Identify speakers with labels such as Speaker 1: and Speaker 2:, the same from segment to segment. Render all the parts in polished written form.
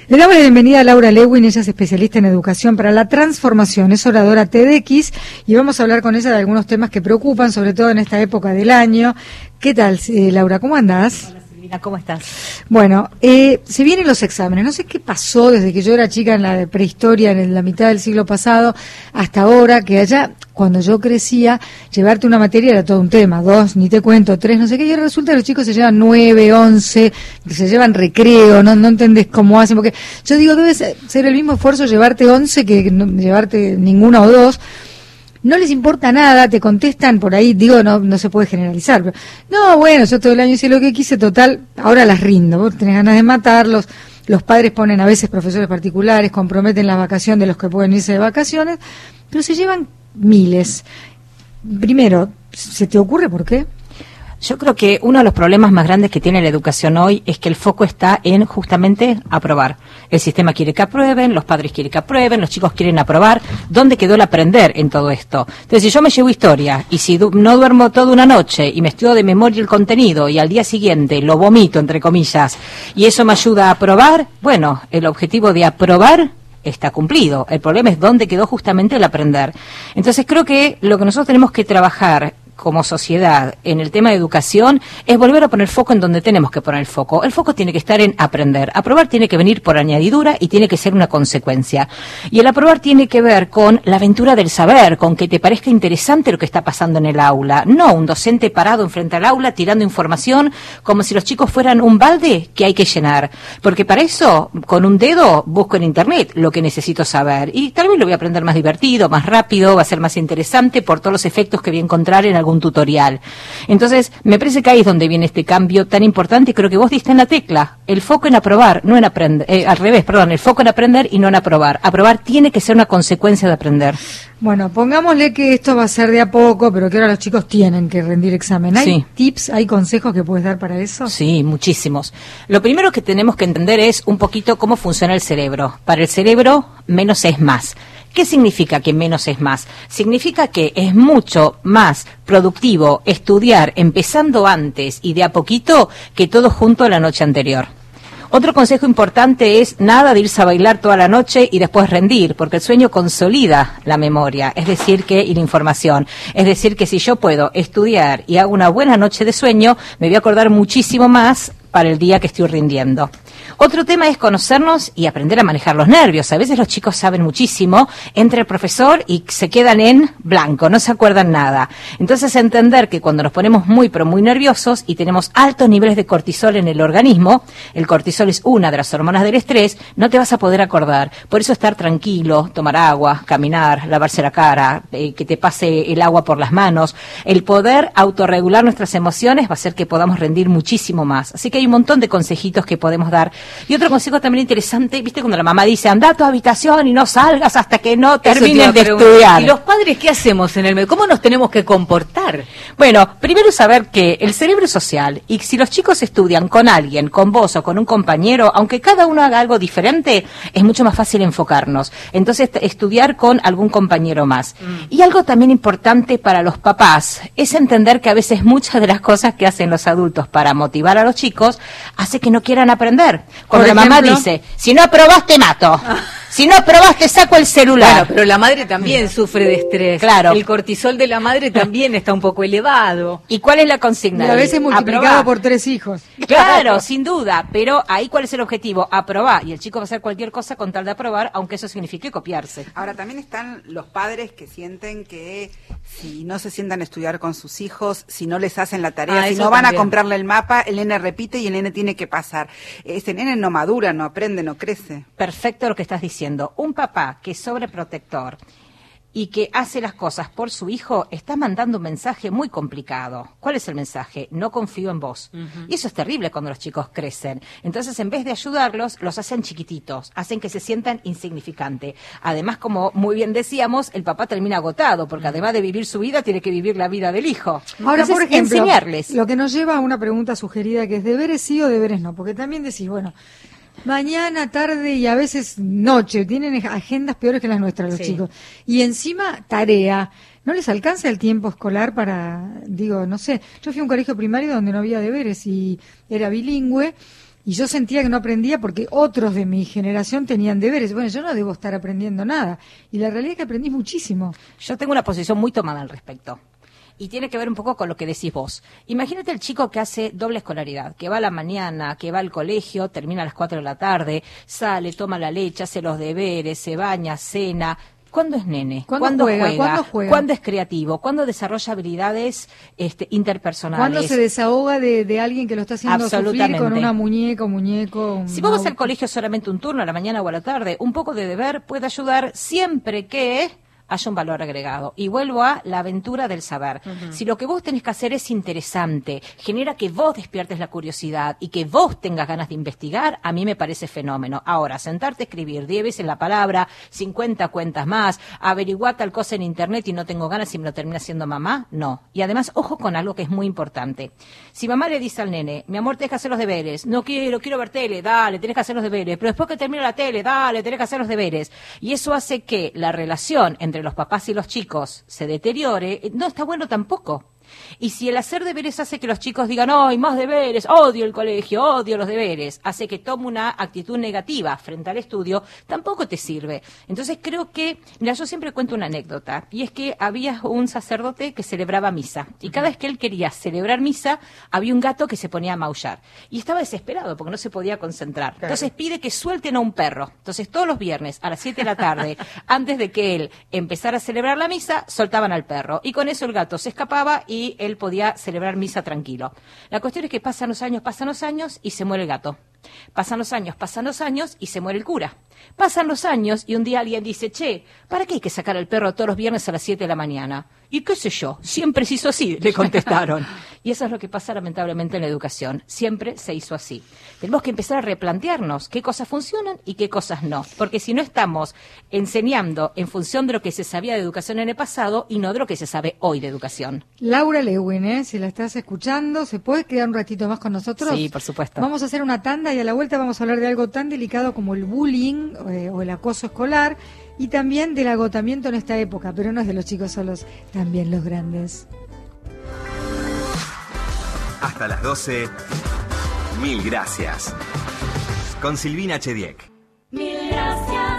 Speaker 1: Le damos la bienvenida a Laura Lewin, ella es especialista en educación para la transformación, es oradora TEDx y vamos a hablar con ella de algunos temas que preocupan, sobre todo en esta época del año. ¿Qué tal, Laura? ¿Cómo andás?
Speaker 2: Hola Silvina, ¿cómo estás?
Speaker 1: Bueno, se vienen los exámenes. No sé qué pasó desde que yo era chica en la prehistoria, en la mitad del siglo pasado, hasta ahora, que allá, cuando yo crecía, llevarte una materia era todo un tema, 2, ni te cuento, 3, no sé qué, y ahora resulta que los chicos se llevan 9, 11, se llevan recreo, no entendés cómo hacen, porque yo digo, debe ser el mismo esfuerzo llevarte 11 que no, llevarte ninguna o 2. No les importa nada, te contestan por ahí, digo, no se puede generalizar, pero no, bueno, yo todo el año hice lo que quise, total, ahora las rindo, vos tenés ganas de matarlos, los padres ponen a veces profesores particulares, comprometen la vacación de los que pueden irse de vacaciones, pero se llevan miles. Primero, ¿se te ocurre por qué?
Speaker 2: Yo creo que uno de los problemas más grandes que tiene la educación hoy es que el foco está en justamente aprobar. El sistema quiere que aprueben, los padres quieren que aprueben, los chicos quieren aprobar. ¿Dónde quedó el aprender en todo esto? Entonces, si yo me llevo historia y si no duermo toda una noche y me estudio de memoria el contenido y al día siguiente lo vomito, entre comillas, y eso me ayuda a aprobar, bueno, el objetivo de aprobar está cumplido. El problema es dónde quedó justamente el aprender. Entonces, creo que lo que nosotros tenemos que trabajar como sociedad en el tema de educación es volver a poner foco en donde tenemos que poner el foco. El foco tiene que estar en aprender. Aprobar tiene que venir por añadidura y tiene que ser una consecuencia. Y el aprobar tiene que ver con la aventura del saber, con que te parezca interesante lo que está pasando en el aula. No un docente parado enfrente al aula tirando información como si los chicos fueran un balde que hay que llenar. Porque para eso, con un dedo, busco en internet lo que necesito saber. Y tal vez lo voy a aprender más divertido, más rápido, va a ser más interesante por todos los efectos que voy a encontrar en algún tutorial. Entonces, me parece que ahí es donde viene este cambio tan importante y creo que vos diste en la tecla. El foco en aprobar, no en aprender, al revés, perdón, el foco en aprender y no en aprobar. Aprobar tiene que ser una consecuencia de aprender.
Speaker 1: Bueno, pongámosle que esto va a ser de a poco, pero que ahora los chicos tienen que rendir examen. ¿Hay tips, hay consejos que puedes dar para eso?
Speaker 2: Sí, muchísimos. Lo primero que tenemos que entender es un poquito cómo funciona el cerebro. Para el cerebro, menos es más. ¿Qué significa que menos es más? Significa que es mucho más productivo estudiar empezando antes y de a poquito que todo junto la noche anterior. Otro consejo importante es nada de irse a bailar toda la noche y después rendir, porque el sueño consolida la memoria, y la información. Es decir, que si yo puedo estudiar y hago una buena noche de sueño, me voy a acordar muchísimo más para el día que estoy rindiendo. Otro tema es conocernos y aprender a manejar los nervios. A veces los chicos saben muchísimo, entra el profesor y se quedan en blanco, no se acuerdan nada. Entonces entender que cuando nos ponemos muy pero muy nerviosos y tenemos altos niveles de cortisol en el organismo, el cortisol es una de las hormonas del estrés, no te vas a poder acordar. Por eso estar tranquilo, tomar agua, caminar, lavarse la cara, que te pase el agua por las manos, el poder autorregular nuestras emociones va a hacer que podamos rendir muchísimo más. Así que hay un montón de consejitos que podemos dar. Y otro consejo también interesante, viste cuando la mamá dice, anda a tu habitación y no salgas hasta que no termines de estudiar.
Speaker 3: ¿Y los padres qué hacemos en el medio? ¿Cómo nos tenemos que comportar?
Speaker 2: Bueno, primero saber que el cerebro es social y si los chicos estudian con alguien, con vos o con un compañero, aunque cada uno haga algo diferente, es mucho más fácil enfocarnos. Entonces, estudiar con algún compañero más. Y algo también importante para los papás es entender que a veces muchas de las cosas que hacen los adultos para motivar a los chicos hace que no quieran aprender. Cuando la mamá dice, si no aprobás te mato, si no aprobás te saco el celular.
Speaker 3: Bueno, pero la madre también sufre de estrés.
Speaker 2: Claro.
Speaker 3: El cortisol de la madre también está un poco elevado.
Speaker 2: ¿Y cuál es la consigna?
Speaker 1: Y a veces multiplicado por 3 hijos.
Speaker 2: Claro, sin duda, pero ahí ¿cuál es el objetivo? Aprobar, y el chico va a hacer cualquier cosa con tal de aprobar, aunque eso signifique copiarse.
Speaker 4: Ahora, también están los padres que sienten que si no se sientan a estudiar con sus hijos, si no les hacen la tarea, si no van a comprarle el mapa, el nene repite y el nene tiene que pasar. Ese nene no madura, no aprende, no crece.
Speaker 2: Perfecto lo que estás diciendo. Un papá que es sobreprotector y que hace las cosas por su hijo, está mandando un mensaje muy complicado. ¿Cuál es el mensaje? No confío en vos. Y eso es terrible cuando los chicos crecen. Entonces, en vez de ayudarlos, los hacen chiquititos, hacen que se sientan insignificantes. Además, como muy bien decíamos, el papá termina agotado, porque además de vivir su vida, tiene que vivir la vida del hijo.
Speaker 1: Ahora,
Speaker 2: entonces,
Speaker 1: por ejemplo,
Speaker 2: enseñarles.
Speaker 1: Lo que nos lleva a una pregunta sugerida, que es deberes sí o deberes no, porque también decís, bueno, mañana, tarde y a veces noche, tienen agendas peores que las nuestras los chicos. Y encima tarea. ¿No les alcanza el tiempo escolar para, digo, no sé, yo fui a un colegio primario donde no había deberes y era bilingüe y yo sentía que no aprendía porque otros de mi generación tenían deberes. Bueno, yo no debo estar aprendiendo nada. Y la realidad es que aprendí muchísimo.
Speaker 2: Yo tengo una posición muy tomada al respecto. Y tiene que ver un poco con lo que decís vos. Imagínate el chico que hace doble escolaridad, que va a la mañana, que va al colegio, termina a las 4 de la tarde, sale, toma la leche, hace los deberes, se baña, cena. ¿Cuándo es nene? ¿Cuándo juega? ¿Cuándo es creativo? ¿Cuándo desarrolla habilidades interpersonales?
Speaker 1: ¿Cuándo se desahoga de alguien que lo está haciendo sufrir con una muñeco?
Speaker 2: Si vos vas al colegio solamente un turno, a la mañana o a la tarde, un poco de deber puede ayudar siempre que haya un valor agregado. Y vuelvo a la aventura del saber. Si lo que vos tenés que hacer es interesante, genera que vos despiertes la curiosidad y que vos tengas ganas de investigar, a mí me parece fenómeno. Ahora, sentarte a escribir 10 veces la palabra, 50 cuentas más, averiguar tal cosa en internet y no tengo ganas y me lo termina haciendo mamá, no. Y además, ojo con algo que es muy importante. Si mamá le dice al nene, mi amor, tenés que hacer los deberes, no quiero ver tele, dale, tenés que hacer los deberes, pero después que termine la tele, dale, tenés que hacer los deberes. Y eso hace que la relación entre los papás y los chicos se deteriore, no está bueno tampoco. Y si el hacer deberes hace que los chicos digan, ¡ay, más deberes! Odio el colegio, odio los deberes. Hace que tome una actitud negativa frente al estudio, tampoco te sirve. Entonces creo que, mira, yo siempre cuento una anécdota, y es que había un sacerdote que celebraba misa. Y cada vez que él quería celebrar misa, había un gato que se ponía a maullar. Y estaba desesperado porque no se podía concentrar. Claro. Entonces pide que suelten a un perro. Entonces todos los viernes, a las 7 de la tarde, antes de que él empezara a celebrar la misa, soltaban al perro. Y con eso el gato se escapaba y él podía celebrar misa tranquilo. La cuestión es que pasan los años y se muere el gato. Pasan los años y se muere el cura. Pasan los años y un día alguien dice, che, ¿para qué hay que sacar al perro todos los viernes a las 7 de la mañana? Y qué sé yo, siempre se hizo así, le contestaron. Y eso es lo que pasa lamentablemente en la educación. Siempre se hizo así. Tenemos que empezar a replantearnos qué cosas funcionan y qué cosas no. Porque si no estamos enseñando en función de lo que se sabía de educación en el pasado y no de lo que se sabe hoy de educación.
Speaker 1: Laura Lewin, si la estás escuchando, ¿se puede quedar un ratito más con nosotros?
Speaker 2: Sí, por supuesto.
Speaker 1: Vamos a hacer una tanda y a la vuelta vamos a hablar de algo tan delicado como el bullying o el acoso escolar y también del agotamiento en esta época, pero no es de los chicos solos, también los grandes.
Speaker 5: Hasta las 12, mil gracias. Con Silvina Chediek.
Speaker 6: Mil gracias.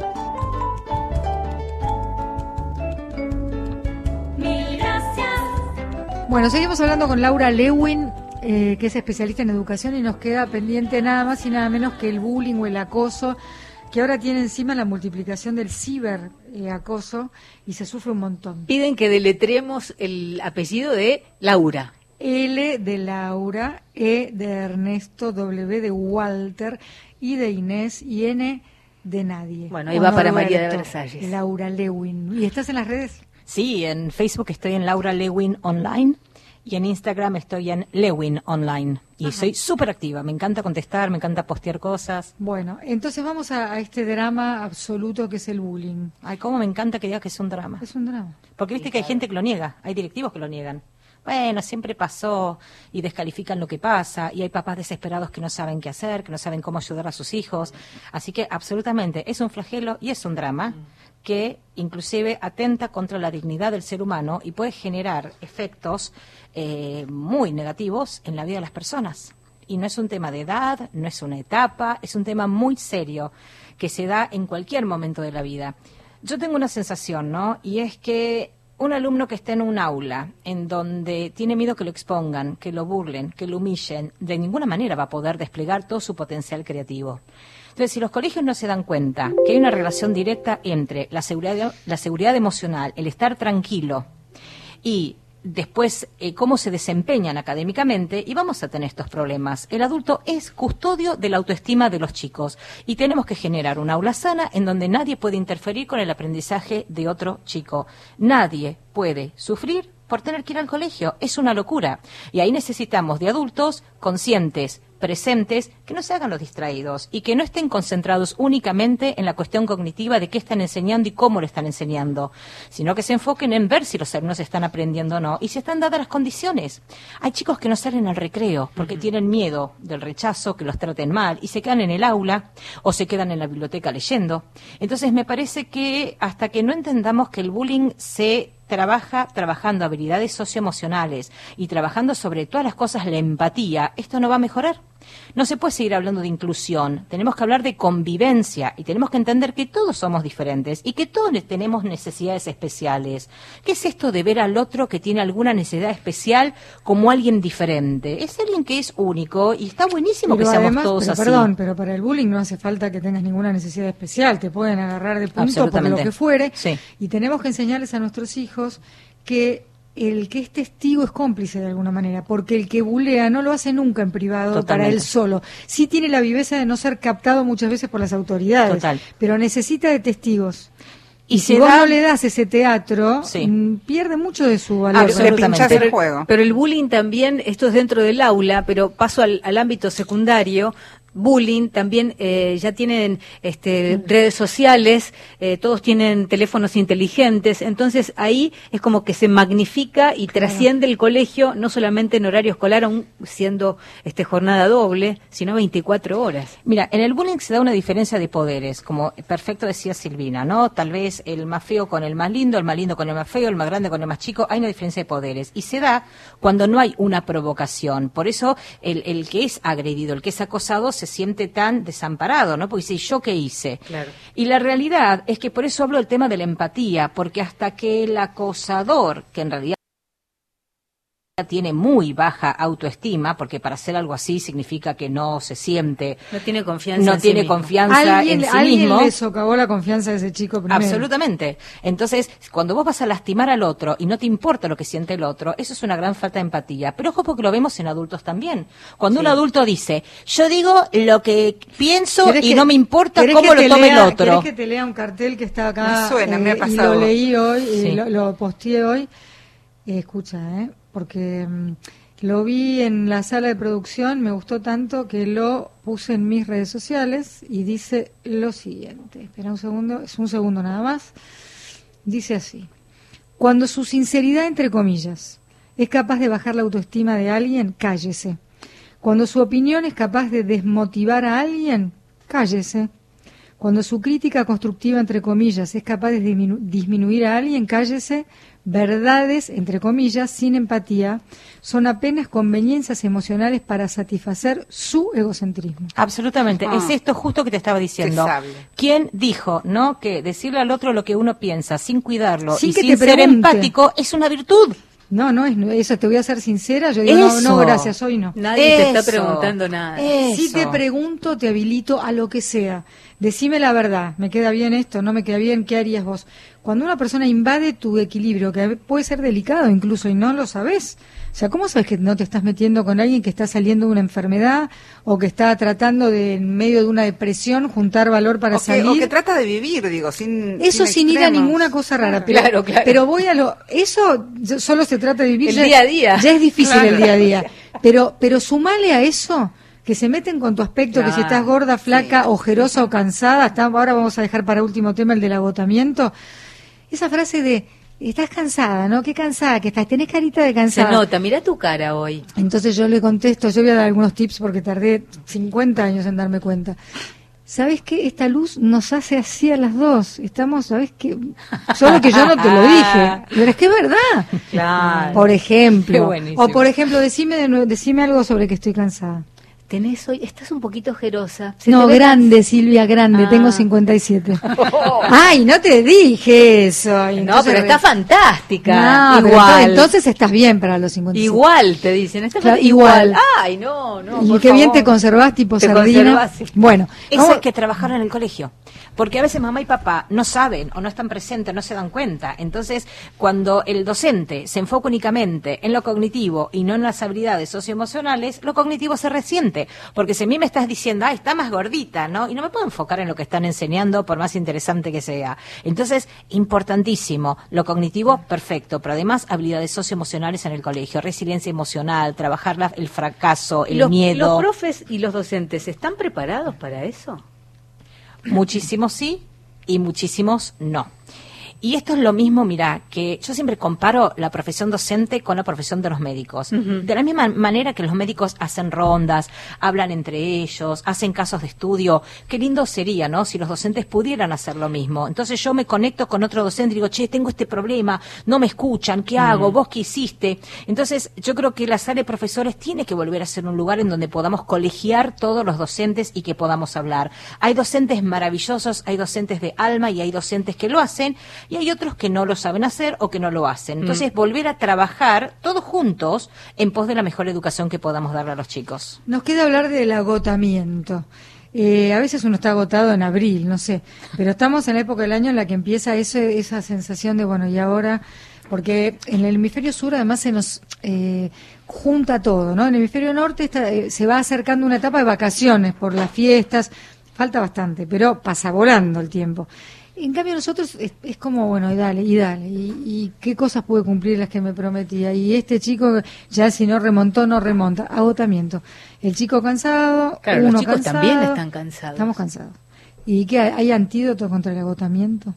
Speaker 6: Mil gracias.
Speaker 1: Bueno, seguimos hablando con Laura Lewin, que es especialista en educación, y nos queda pendiente nada más y nada menos que el bullying o el acoso, que ahora tiene encima la multiplicación del ciberacoso y se sufre un montón.
Speaker 3: Piden que deletremos el apellido de Laura.
Speaker 1: L de Laura, E de Ernesto, W de Walter, I de Inés y N de nadie.
Speaker 3: Bueno, ahí va para María de Versalles.
Speaker 1: Laura Lewin. ¿Y estás en las redes?
Speaker 2: Sí, en Facebook estoy en Laura Lewin Online. Y en Instagram estoy en Lewin Online. Y soy súper activa. Me encanta contestar, me encanta postear cosas.
Speaker 1: Bueno, entonces vamos a este drama absoluto que es el bullying.
Speaker 2: Ay, cómo me encanta que digas que es un drama.
Speaker 1: Es un drama.
Speaker 2: Porque viste que hay gente que lo niega. Hay directivos que lo niegan. Bueno, siempre pasó y descalifican lo que pasa. Y hay papás desesperados que no saben qué hacer, que no saben cómo ayudar a sus hijos. Así que absolutamente es un flagelo y es un drama que inclusive atenta contra la dignidad del ser humano y puede generar efectos muy negativos en la vida de las personas. Y no es un tema de edad, no es una etapa, es un tema muy serio que se da en cualquier momento de la vida. Yo tengo una sensación, ¿no? Y es que un alumno que está en un aula en donde tiene miedo que lo expongan, que lo burlen, que lo humillen, de ninguna manera va a poder desplegar todo su potencial creativo. Entonces, si los colegios no se dan cuenta que hay una relación directa entre la seguridad emocional, el estar tranquilo y después cómo se desempeñan académicamente, y vamos a tener estos problemas. El adulto es custodio de la autoestima de los chicos y tenemos que generar una aula sana en donde nadie puede interferir con el aprendizaje de otro chico. Nadie puede sufrir por tener que ir al colegio. Es una locura. Y ahí necesitamos de adultos conscientes, presentes, que no se hagan los distraídos y que no estén concentrados únicamente en la cuestión cognitiva de qué están enseñando y cómo lo están enseñando, sino que se enfoquen en ver si los alumnos están aprendiendo o no y si están dadas las condiciones. Hay chicos que no salen al recreo porque tienen miedo del rechazo, que los traten mal y se quedan en el aula o se quedan en la biblioteca leyendo. Entonces me parece que hasta que no entendamos que el bullying se trabajando habilidades socioemocionales y trabajando sobre todas las cosas la empatía, esto no va a mejorar. No se puede seguir hablando de inclusión, tenemos que hablar de convivencia y tenemos que entender que todos somos diferentes y que todos tenemos necesidades especiales. ¿Qué es esto de ver al otro que tiene alguna necesidad especial como alguien diferente? Es alguien que es único y está buenísimo
Speaker 1: pero
Speaker 2: que seamos
Speaker 1: además,
Speaker 2: todos
Speaker 1: pero
Speaker 2: así.
Speaker 1: Perdón, pero para el bullying no hace falta que tengas ninguna necesidad especial, te pueden agarrar de punto por lo que fuere,
Speaker 2: sí.
Speaker 1: Y tenemos que enseñarles a nuestros hijos que el que es testigo es cómplice de alguna manera, porque el que bulea no lo hace nunca en privado. Totalmente. Para él solo. Sí tiene la viveza de no ser captado muchas veces por las autoridades,
Speaker 2: Total.
Speaker 1: Pero necesita de testigos.
Speaker 2: Y
Speaker 1: si vos no le das ese teatro, pierde mucho de su valor.
Speaker 4: Absolutamente. El juego.
Speaker 3: Pero el bullying también, esto es dentro del aula, pero paso al ámbito secundario. Bullying también ya tienen redes sociales, todos tienen teléfonos inteligentes, entonces ahí es como que se magnifica y trasciende el colegio, no solamente en horario escolar, aún siendo jornada doble, sino 24 horas.
Speaker 2: Mira, en el bullying se da una diferencia de poderes, como perfecto decía Silvina, ¿no? Tal vez el más feo con el más lindo con el más feo, el más grande con el más chico, hay una diferencia de poderes, y se da cuando no hay una provocación. Por eso el que es agredido, el que es acosado, se siente tan desamparado, ¿no? Porque dice, ¿yo qué hice?
Speaker 3: Claro.
Speaker 2: Y la realidad es que por eso hablo del tema de la empatía, porque hasta que el acosador, que en realidad tiene muy baja autoestima, porque para hacer algo así significa que no se siente,
Speaker 3: no tiene confianza en
Speaker 1: sí
Speaker 2: mismo.
Speaker 1: Alguien le socavó la confianza de ese chico primero.
Speaker 2: Absolutamente. Entonces, cuando vos vas a lastimar al otro y no te importa lo que siente el otro, eso es una gran falta de empatía. Pero ojo, porque lo vemos en adultos también. Cuando un adulto dice, yo digo lo que pienso y no me importa cómo lo tome el otro.
Speaker 1: ¿Querés que te lea un cartel que está acá?
Speaker 4: Me suena, me ha pasado.
Speaker 1: Y lo leí hoy, y lo posteé hoy. Escucha, porque lo vi en la sala de producción, me gustó tanto que lo puse en mis redes sociales y dice lo siguiente. Espera un segundo, es un segundo nada más. Dice así: cuando su sinceridad, entre comillas, es capaz de bajar la autoestima de alguien, cállese. Cuando su opinión es capaz de desmotivar a alguien, cállese. Cuando su crítica constructiva, entre comillas, es capaz de disminuir a alguien, cállese. Verdades, entre comillas, sin empatía, son apenas conveniencias emocionales para satisfacer su egocentrismo.
Speaker 2: Absolutamente. Es esto justo que te estaba diciendo. ¿Quién dijo, no, que decirle al otro lo que uno piensa sin cuidarlo y sin ser empático es una virtud?
Speaker 1: No es eso. Te voy a ser sincera, yo digo, no, gracias, hoy no.
Speaker 3: Nadie te está preguntando nada.
Speaker 1: Si te pregunto, te habilito a lo que sea. Decime la verdad, ¿me queda bien esto? ¿No me queda bien? ¿Qué harías vos? Cuando una persona invade tu equilibrio, que puede ser delicado incluso y no lo sabés, o sea, ¿cómo sabes que no te estás metiendo con alguien que está saliendo de una enfermedad o que está tratando de, en medio de una depresión, juntar valor para salir?
Speaker 4: O que trata de vivir, digo, sin
Speaker 1: ir a ninguna cosa rara.
Speaker 3: Claro.
Speaker 1: Pero voy a eso solo se trata de vivir.
Speaker 3: El día a día.
Speaker 1: Ya es difícil el día a día. Pero sumale a eso, que se meten con tu aspecto, que si estás gorda, flaca, ojerosa o cansada, ahora vamos a dejar para último tema el del agotamiento. Esa frase de, estás cansada, ¿no? Qué cansada que estás, tenés carita de cansada.
Speaker 3: Se nota, mira tu cara hoy.
Speaker 1: Entonces yo le contesto, yo voy a dar algunos tips porque tardé 50 años en darme cuenta. ¿Sabes qué? Esta luz nos hace así a las dos. Estamos, ¿sabes qué? Solo que yo no te lo dije. Pero es que es verdad.
Speaker 3: Claro.
Speaker 1: Por ejemplo. O por ejemplo, decime algo sobre que estoy cansada.
Speaker 3: Tenés hoy, estás un poquito ojerosa.
Speaker 1: No, grande, Silvia, grande, tengo 57. Ay, no te dije eso.
Speaker 3: No, pero está fantástica.
Speaker 1: No,
Speaker 3: igual.
Speaker 1: Entonces estás bien para los 57.
Speaker 3: Igual, te dicen.
Speaker 1: Igual.
Speaker 3: Ay, no.
Speaker 1: Y qué bien te conservás, tipo sardina. Bueno.
Speaker 2: Eso hay que trabajarlo en el colegio. Porque a veces mamá y papá no saben o no están presentes, no se dan cuenta. Entonces, cuando el docente se enfoca únicamente en lo cognitivo y no en las habilidades socioemocionales, lo cognitivo se resiente. Porque si a mí me estás diciendo, está más gordita, ¿no? Y no me puedo enfocar en lo que están enseñando, por más interesante que sea. Entonces, importantísimo. Lo cognitivo, perfecto. Pero además, habilidades socioemocionales en el colegio. Resiliencia emocional, trabajar el fracaso, el miedo.
Speaker 3: ¿Los profes y los docentes están preparados para eso?
Speaker 2: Muchísimos sí y muchísimos no. Y esto es lo mismo, mira, que yo siempre comparo la profesión docente con la profesión de los médicos. De la misma manera que los médicos hacen rondas, hablan entre ellos, hacen casos de estudio. Qué lindo sería, ¿no?, si los docentes pudieran hacer lo mismo. Entonces yo me conecto con otro docente y digo, che, tengo este problema, no me escuchan, ¿qué hago? ¿Vos qué hiciste? Entonces yo creo que la sala de profesores tiene que volver a ser un lugar en donde podamos colegiar todos los docentes y que podamos hablar. Hay docentes maravillosos, hay docentes de alma y hay docentes que lo hacen, y hay otros que no lo saben hacer o que no lo hacen. Entonces, volver a trabajar todos juntos en pos de la mejor educación que podamos darle a los chicos.
Speaker 1: Nos queda hablar del agotamiento. A veces uno está agotado en abril, no sé, pero estamos en la época del año en la que empieza esa sensación de, bueno, y ahora, porque en el hemisferio sur además se nos junta todo, ¿no? En el hemisferio norte se va acercando una etapa de vacaciones por las fiestas, falta bastante, pero pasa volando el tiempo. En cambio nosotros es como, bueno, y dale, y qué cosas pude cumplir las que me prometía, y este chico ya si no remontó, no remonta, agotamiento. El chico cansado,
Speaker 3: claro,
Speaker 1: uno
Speaker 3: los chicos
Speaker 1: cansado,
Speaker 3: también están cansados.
Speaker 1: Estamos cansados. ¿Y qué hay antídoto contra el agotamiento?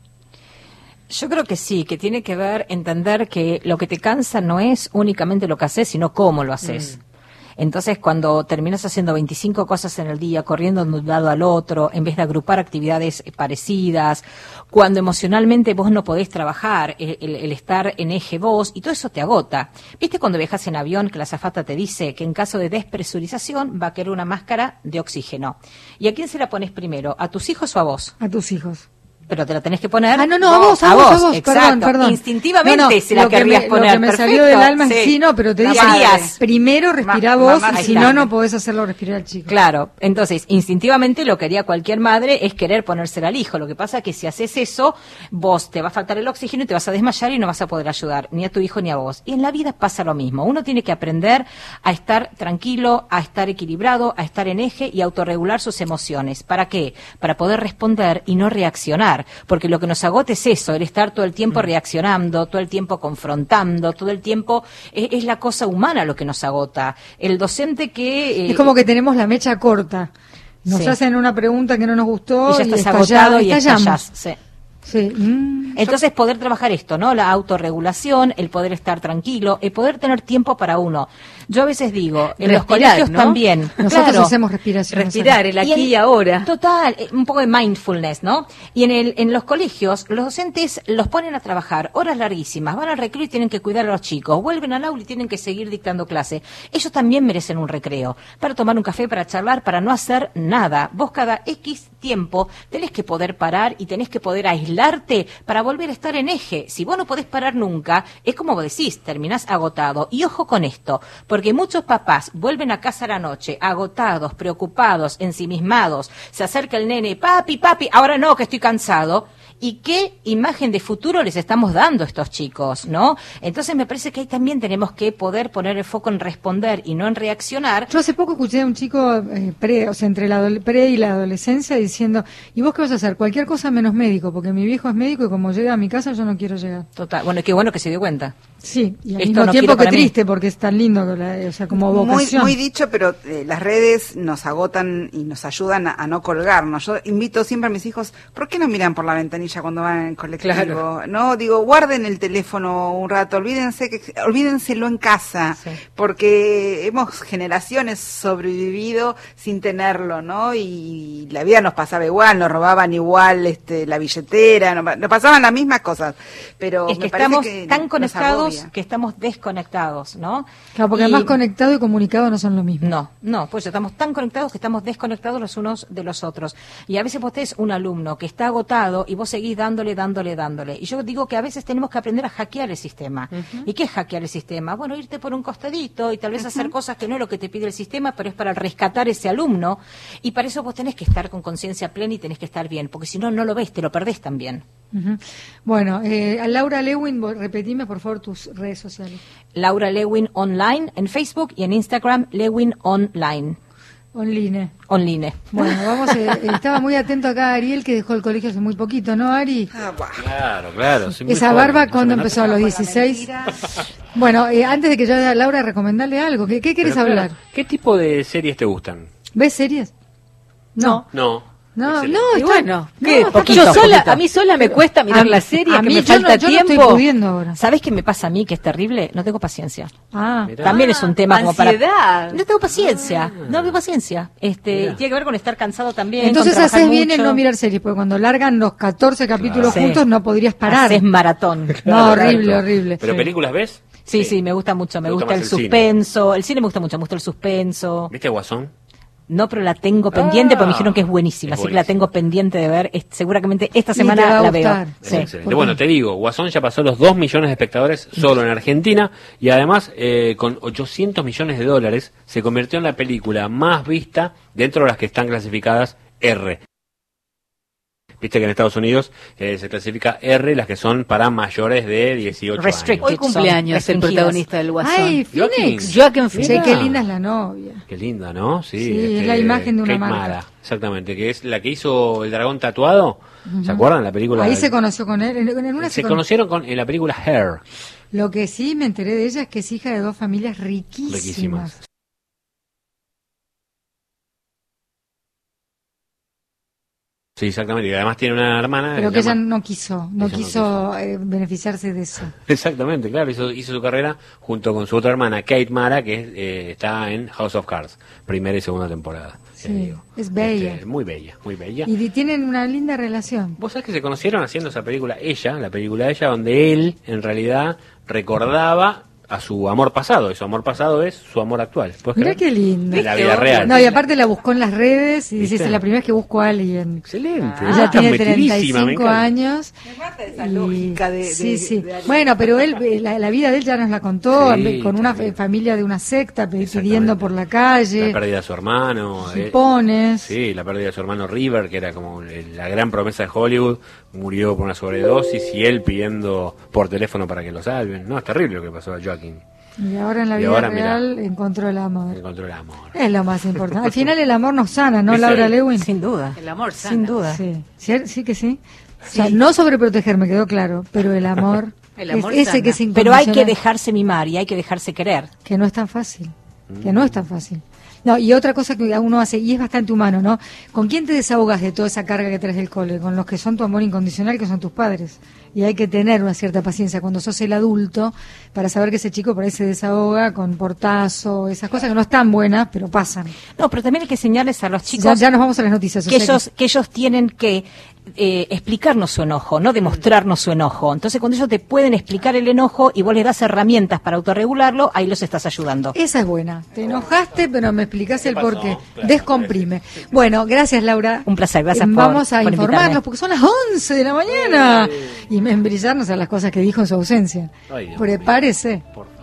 Speaker 2: Yo creo que sí, que tiene que ver, entender que lo que te cansa no es únicamente lo que haces, sino cómo lo haces. Entonces, cuando terminas haciendo 25 cosas en el día, corriendo de un lado al otro, en vez de agrupar actividades parecidas, cuando emocionalmente vos no podés trabajar, el estar en eje vos, y todo eso te agota. ¿Viste cuando viajas en avión que la azafata te dice que en caso de despresurización va a querer una máscara de oxígeno? ¿Y a quién se la pones primero? ¿A tus hijos o a vos?
Speaker 1: A tus hijos.
Speaker 2: Pero te la tenés que poner.
Speaker 1: A vos.
Speaker 2: Exacto.
Speaker 1: Perdón.
Speaker 2: Instintivamente se la querrías poner.
Speaker 1: Lo que me salió del alma es sí, no, pero te dice primero respirá vos, y si no podés hacerlo respirar al chico.
Speaker 2: Claro, entonces instintivamente lo que haría cualquier madre es querer ponérsela al hijo. Lo que pasa es que si haces eso, vos te va a faltar el oxígeno y te vas a desmayar y no vas a poder ayudar ni a tu hijo ni a vos. Y en la vida pasa lo mismo. Uno tiene que aprender a estar tranquilo, a estar equilibrado, a estar en eje y autorregular sus emociones. ¿Para qué? Para poder responder y no reaccionar. Porque lo que nos agota es eso, el estar todo el tiempo reaccionando, todo el tiempo confrontando, todo el tiempo es la cosa humana lo que nos agota. El docente que...
Speaker 1: es como que tenemos la mecha corta. Nos hacen una pregunta que no nos gustó
Speaker 2: y ya estás agotado y estallás.
Speaker 1: Sí.
Speaker 2: Entonces poder trabajar esto, ¿no? La autorregulación, el poder estar tranquilo, el poder tener tiempo para uno. Yo a veces digo, en los colegios, ¿no?, también.
Speaker 1: Nosotros hacemos respiración.
Speaker 3: Respirar, el aquí y ahora.
Speaker 2: Total, un poco de mindfulness, ¿no? Y en los colegios, los docentes los ponen a trabajar horas larguísimas, van al recreo y tienen que cuidar a los chicos, vuelven al aula y tienen que seguir dictando clase. Ellos también merecen un recreo, para tomar un café, para charlar, para no hacer nada. Vos cada X tiempo tenés que poder parar y tenés que poder aislarte para volver a estar en eje. Si vos no podés parar nunca, es como vos decís, terminás agotado. Y ojo con esto, porque muchos papás vuelven a casa a la noche agotados, preocupados, ensimismados. Se acerca el nene, papi, ahora no, que estoy cansado. ¿Y qué imagen de futuro les estamos dando a estos chicos, no? Entonces me parece que ahí también tenemos que poder poner el foco en responder y no en reaccionar.
Speaker 1: Yo hace poco escuché a un chico entre la pre y la adolescencia diciendo, ¿y vos qué vas a hacer? Cualquier cosa menos médico, porque mi viejo es médico y como llega a mi casa yo no quiero llegar.
Speaker 2: Total, bueno, qué bueno que se dio cuenta.
Speaker 1: Sí, y al mismo tiempo que triste, porque es tan lindo, o sea, como vocación.
Speaker 4: Muy dicho, pero las redes nos agotan y nos ayudan a no colgarnos. Yo invito siempre a mis hijos, ¿por qué no miran por la ventanilla cuando van en el colectivo? Claro. No, digo, guarden el teléfono un rato, olvídenselo en casa, porque hemos generaciones sobrevivido sin tenerlo, ¿no? Y la vida nos pasaba igual, nos robaban igual la billetera, nos pasaban las mismas cosas, pero
Speaker 2: es que estamos tan conectados que estamos desconectados, ¿no?
Speaker 1: Claro, porque además conectado y comunicado no son lo mismo.
Speaker 2: No, pues estamos tan conectados que estamos desconectados los unos de los otros. Y a veces vos tenés un alumno que está agotado y vos seguís dándole. Y yo digo que a veces tenemos que aprender a hackear el sistema. ¿Y qué es hackear el sistema? Bueno, irte por un costadito y tal vez hacer cosas que no es lo que te pide el sistema, pero es para rescatar ese alumno. Y para eso vos tenés que estar con conciencia plena y tenés que estar bien, porque si no, no lo ves, te lo perdés también.
Speaker 1: Bueno, a Laura Lewin, repetime por favor tus redes sociales.
Speaker 2: Laura Lewin Online en Facebook y en Instagram Lewin Online.
Speaker 1: Online.
Speaker 2: Bueno,
Speaker 1: vamos, estaba muy atento acá Ariel, que dejó el colegio hace muy poquito, ¿no, Ari?
Speaker 7: Claro.
Speaker 1: Esa barba, ¿cuándo empezó? ¿A los 16? Bueno, antes de que yo a Laura recomendarle algo, ¿qué querés hablar?
Speaker 7: ¿Qué tipo de series te gustan?
Speaker 1: ¿Ves series?
Speaker 7: No.
Speaker 1: No,
Speaker 7: Excelente.
Speaker 1: no,
Speaker 3: Y bueno,
Speaker 2: ¿qué?
Speaker 3: no,
Speaker 2: Poquito,
Speaker 3: yo sola,
Speaker 2: poquito.
Speaker 3: a mí sola me cuesta mirar la serie,
Speaker 1: a
Speaker 3: que
Speaker 1: mí
Speaker 3: me
Speaker 1: yo
Speaker 3: falta
Speaker 1: no, yo no
Speaker 3: tiempo.
Speaker 1: estoy pudiendo ahora.
Speaker 2: ¿Sabés qué me pasa a mí que es terrible? No tengo paciencia.
Speaker 1: Ah,
Speaker 7: Mirá.
Speaker 2: También es un tema como
Speaker 3: ansiedad.
Speaker 2: para... No tengo paciencia, no tengo paciencia. Tiene que ver con estar cansado también.
Speaker 1: entonces
Speaker 2: con trabajar
Speaker 1: haces bien en
Speaker 2: mucho.
Speaker 1: no mirar series, porque cuando largan los 14 capítulos
Speaker 2: Claro.
Speaker 1: juntos
Speaker 2: Sí.
Speaker 1: no podrías parar.
Speaker 2: Haces maratón.
Speaker 1: No, horrible,
Speaker 7: Exacto.
Speaker 1: horrible.
Speaker 7: ¿Pero
Speaker 2: Sí.
Speaker 7: películas ves?
Speaker 2: Sí, me gusta mucho. Me
Speaker 7: Me gusta
Speaker 2: gusta el
Speaker 7: más el cine.
Speaker 2: suspenso. El cine me gusta mucho, me gusta el suspenso.
Speaker 7: ¿Viste Guasón?
Speaker 2: No, pero la tengo pendiente porque me dijeron que es buenísima,
Speaker 7: Es
Speaker 2: así que la
Speaker 7: buenísima.
Speaker 2: tengo pendiente de ver. Seguramente esta
Speaker 1: Y
Speaker 2: semana
Speaker 1: te va a
Speaker 2: la
Speaker 1: gustar.
Speaker 2: veo.
Speaker 7: Es
Speaker 2: Sí.
Speaker 7: excelente.
Speaker 1: porque-
Speaker 7: Bueno, te digo, Guasón ya pasó los 2 millones de espectadores solo en Argentina y además con 800 millones de dólares se convirtió en la película más vista dentro de las que están clasificadas R. Viste que en Estados Unidos se clasifica R las que son para mayores de 18
Speaker 2: Restricted.
Speaker 3: Hoy
Speaker 7: años.
Speaker 3: cumpleaños el
Speaker 2: Restringidas.
Speaker 3: protagonista del Guasón.
Speaker 1: Ay,
Speaker 7: Joaquin.
Speaker 1: Phoenix.
Speaker 3: Joaquin Phoenix.
Speaker 1: Che, qué
Speaker 7: Mira.
Speaker 1: linda es la novia.
Speaker 7: Qué linda, ¿no? Sí,
Speaker 1: Sí, es la imagen de una
Speaker 7: Kate
Speaker 1: marca.
Speaker 7: Mara, exactamente, que es la que hizo el dragón tatuado. ¿Se acuerdan la película?
Speaker 1: Ahí se conoció con él. En una
Speaker 7: Se
Speaker 1: se
Speaker 7: conocieron en la película Hair.
Speaker 1: Lo que sí me enteré de ella es que es hija de dos familias riquísimas.
Speaker 7: Riquísimas. Sí, exactamente. Y además tiene una hermana.
Speaker 1: Pero
Speaker 7: se
Speaker 1: que ella
Speaker 7: llama-
Speaker 1: no quiso, no
Speaker 7: Ella no
Speaker 1: quiso beneficiarse de eso.
Speaker 7: Exactamente, claro. Hizo su carrera junto con su otra hermana, Kate Mara, que está en House of Cards, primera y segunda temporada.
Speaker 1: Sí,
Speaker 7: te digo.
Speaker 1: es bella.
Speaker 7: Muy bella, muy bella.
Speaker 1: Y tienen una linda relación.
Speaker 7: Vos sabés que se conocieron haciendo esa película, la película de ella, donde él, en realidad, recordaba a su amor pasado, y su amor pasado es su amor actual. ¿Puedes
Speaker 1: Mira
Speaker 7: creer?
Speaker 1: qué lindo.
Speaker 7: De la vida real.
Speaker 1: No, y aparte la buscó en las redes y dice,
Speaker 7: ¿Viste?
Speaker 1: es la primera vez que busco a alguien.
Speaker 7: Excelente.
Speaker 1: Ella
Speaker 7: Ah,
Speaker 1: tiene
Speaker 7: metidísima, me
Speaker 1: 35
Speaker 7: encanta.
Speaker 1: años.
Speaker 4: Me mata esa
Speaker 1: y-
Speaker 4: lógica de
Speaker 1: sí, sí.
Speaker 4: de-
Speaker 1: Bueno, pero él, la vida de él ya nos la contó,
Speaker 7: Sí,
Speaker 1: con una
Speaker 7: también.
Speaker 1: familia de una secta, pidiendo
Speaker 7: Exactamente.
Speaker 1: por la
Speaker 7: La
Speaker 1: calle,
Speaker 7: pérdida de su hermano.
Speaker 1: supones.
Speaker 7: Sí, la pérdida de su hermano River, que era como la gran promesa de Hollywood, murió por una sobredosis y él pidiendo por teléfono para que lo salven. No, es terrible lo que pasó a Joaquin.
Speaker 1: Y ahora en la
Speaker 7: Y
Speaker 1: vida
Speaker 7: ahora, mirá.
Speaker 1: real encontró el amor.
Speaker 7: Encontró el amor.
Speaker 1: Es lo más importante. Al final el amor nos sana, ¿no,
Speaker 7: ¿Viste?
Speaker 1: Laura Lewin?
Speaker 2: Sin duda.
Speaker 3: El amor sana.
Speaker 2: Sin duda.
Speaker 1: Sí, sí que sí. O sea, no sobreproteger, me quedó claro, pero el amor,
Speaker 3: El amor
Speaker 1: es ese
Speaker 3: sana.
Speaker 1: que es
Speaker 2: Pero hay que
Speaker 1: incondicional,
Speaker 2: dejarse mimar y hay que dejarse querer.
Speaker 1: que no es tan fácil, que no es tan fácil. No, y otra cosa que uno hace, y es bastante humano, ¿no? ¿Con quién te desahogas de toda esa carga que traes del cole? Con los que son tu amor incondicional, que son tus padres. Y hay que tener una cierta paciencia cuando sos el adulto para saber que ese chico por ahí se desahoga con portazo, esas cosas que no están buenas, pero pasan.
Speaker 2: No, pero también hay que enseñarles a los chicos
Speaker 1: Ya nos vamos a las noticias. o
Speaker 2: que
Speaker 1: sea
Speaker 2: que ellos tienen que explicarnos su enojo, no demostrarnos su enojo. Entonces, cuando ellos te pueden explicar el enojo y vos les das herramientas para autorregularlo, ahí los estás ayudando.
Speaker 1: Esa es buena. Te enojaste, pero me explicás el
Speaker 7: pasó?
Speaker 1: porqué.
Speaker 7: Claro,
Speaker 1: Descomprime. Bueno, gracias, Laura.
Speaker 2: Un placer, gracias
Speaker 1: Vamos a
Speaker 2: por
Speaker 1: informarnos,
Speaker 2: invitarme.
Speaker 1: porque son las 11 de la mañana. Y membrillarnos a las cosas que dijo en su ausencia.
Speaker 7: Ay, Dios mío.
Speaker 1: Prepárese.
Speaker 7: Por